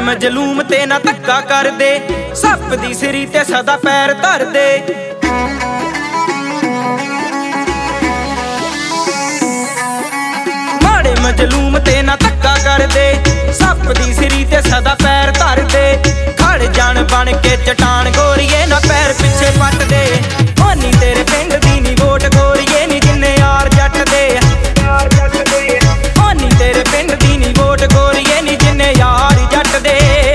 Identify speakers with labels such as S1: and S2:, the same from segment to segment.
S1: ਮਜਲੂਮ ਤੇ ਨਾ ਧੱਕਾ ਕਰਦੇ, ਸੱਪ ਦੀ ਸਿਰੀ ਤੇ ਸਦਾ ਪੈਰ ਧਰਦੇ। ਮਾੜੇ ਮਜਲੂਮ ਤੇ ਨਾ ਧੱਕਾ ਕਰਦੇ, ਸੱਪ ਦੀ ਸਿਰੀ ਤੇ ਸਦਾ ਪੈਰ ਧਰਦੇ। ਖੜ ਜਾਣ ਬਣ ਕੇ ਚਟਾਨ ਗੋਰੀਏ, ਨਾ ਪੈਰ ਪਿੱਛੇ ਪੱਟਦੇ। ਓ ਨੀ ਤੇਰੇ ਪਿੰਡ ਦੀ ਨੀ ਵੋਟ ਗੋਰੀਏ ਨੀ, ਜਿੰਨੇ ਯਾਰ ਜੱਟ ਦੇ। ਓ ਨੀ ਤੇਰੇ ਪਿੰਡ ਦੀ ਨੀ ਵੋਟ ਗੋਰੀਏ ਨੀ, ਜਿੰਨੇ ਯਾਰ ਜੱਟ ਦੇ।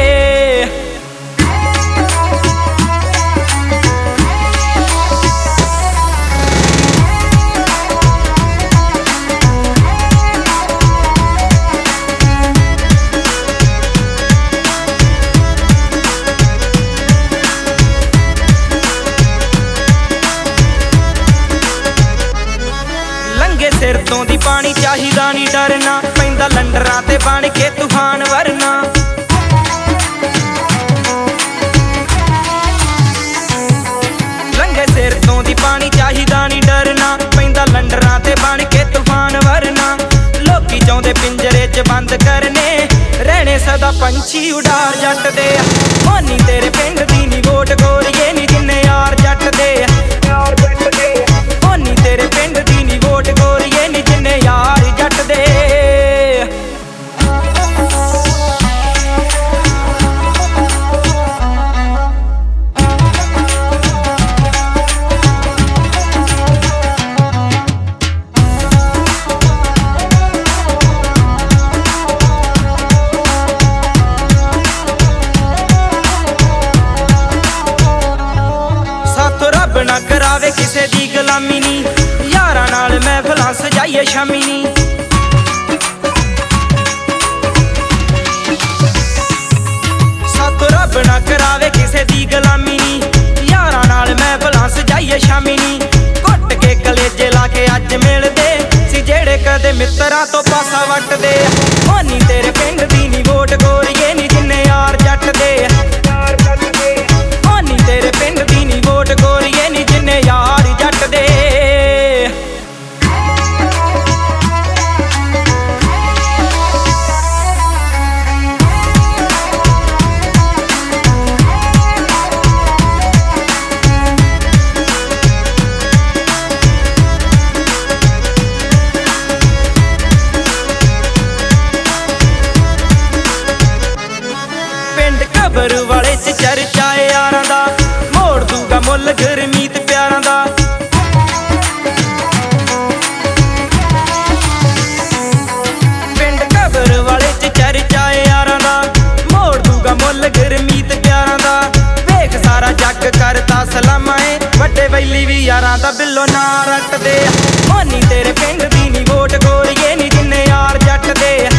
S1: ਸਿਰ ਤੋਂ ਦੀ ਪਾਣੀ ਚਾਹੀਦਾ ਨੀ ਡਰਨਾ, ਪੈਂਦਾ ਲੰਡਰਾਂ ਤੇ ਬਣ ਕੇ ਤੂਫਾਨ ਵਰਨਾ। ਲੰਘੇ ਸਿਰ ਤੋਂ ਦੀ ਪਾਣੀ ਚਾਹੀਦਾ ਨੀ ਡਰਨਾ, ਪੈਂਦਾ ਲੰਡਰਾਂ ਤੇ ਬਣ ਕੇ ਤੂਫਾਨ ਵਰਨਾ। ਲੋਕੀ ਚਾਹੁੰਦੇ ਪਿੰਜਰੇ 'ਚ ਬੰਦ ਕਰਨੇ, ਰਹਿਣੇ ਸਦਾ ਪੰਛੀ ਉਡਾਰ ਜੱਟ ਦੇ। ਓ ਨੀ ਤੇਰੇ ਪਿੰਡ ਦੀ ਨੀ ਵੋਟ ਗੋਰੀਏ ਨੀ, ਜਿੰਨੇ ਯਾਰ ਜੱਟ ਦੇ। ਓ ਨੀ ਤੇਰੇ ਪਿੰਡ ਦੀ ਨੀ ਵੋਟ ਗੋਰੀਏ ਨੀ, ਜਿੰਨੇ ਯਾਰ ਜੱਟ ਦੇ। ਸਾਥੋਂ ਰੱਬ ਨਾ ਕਰਾਵੇ ਕਿਸੇ ਦੀ ਗੁਲਾਮੀ ਨੀ, ਯਾਰਾਂ ਨਾਲ ਮਹਿਫਲਾਂ ਸਜਾਈਏ ਸ਼ਾਮੀ ਨੀ। ਸਾਥੋਂ ਰੱਬ ਨਾ ਕਰਾਵੇ ਕਿਸੇ ਦੀ ਗੁਲਾਮੀ ਨੀ, ਯਾਰਾਂ ਨਾਲ ਮਹਿਫਲਾਂ ਸਜਾਈਏ ਸ਼ਾਮੀ ਨੀ। ਘੁੱਟ ਕੇ ਕਲੇਜੇ ਲਾ ਕੇ ਅੱਜ ਮਿਲਦੇ ਸੀ, ਜਿਹੜੇ ਕਦੇ ਮਿੱਤਰਾਂ ਤੋਂ ਪਾਸਾ ਵੱਟਦੇ। ਓ ਨੀ ਤੇਰੇ ਪਿੰਡ ਦੀ ਨੀ ਵੋਟ ਗੋਰੀਏ ਨੀ, ਜਿੰਨੇ ਯਾਰ ਜੱਟ ਦੇ। ਓ ਨੀ ਤੇਰੇ ਪਿੰਡ ਦੀ ਨੀ ਵੋਟ ਗੋਰੀਏ ਨੀ, ਜਿੰਨੇ ਯਾਰ ਜੱਟ ਦੇ। ਕਬਰ ਵਾਲੇ 'ਚ ਚਰਚਾ ਯਾਰਾਂ ਦਾ, ਮੋੜ ਦੂਗਾ ਮੁੱਲ ਗੁਰਮੀਤ ਪਿਆਰਾਂ ਦਾ। ਪਿੰਡ ਕਬਰ ਵਾਲੇ 'ਚ ਚਰਚਾ ਯਾਰਾਂ ਦਾ, ਮੋੜ ਦੂਗਾ ਮੁੱਲ ਗੁਰਮੀਤ ਪਿਆਰਾਂ ਦਾ। ਵੇਖ ਸਾਰਾ ਜੱਗ ਕਰਦਾ ਸਲਾਮਾਂ ਏ, ਵੱਡੇ ਵੈਲੀ ਵੀ ਯਾਰਾਂ ਦਾ ਬਿੱਲੋ ਨਾ ਰੱਟਦੇ। ਓ ਨੀ ਤੇਰੇ ਪਿੰਡ ਦੀ ਨੀ ਵੋਟ ਗੋਰੀਏ ਨੀ, ਜਿੰਨੇ ਯਾਰ ਜੱਟ ਦੇ।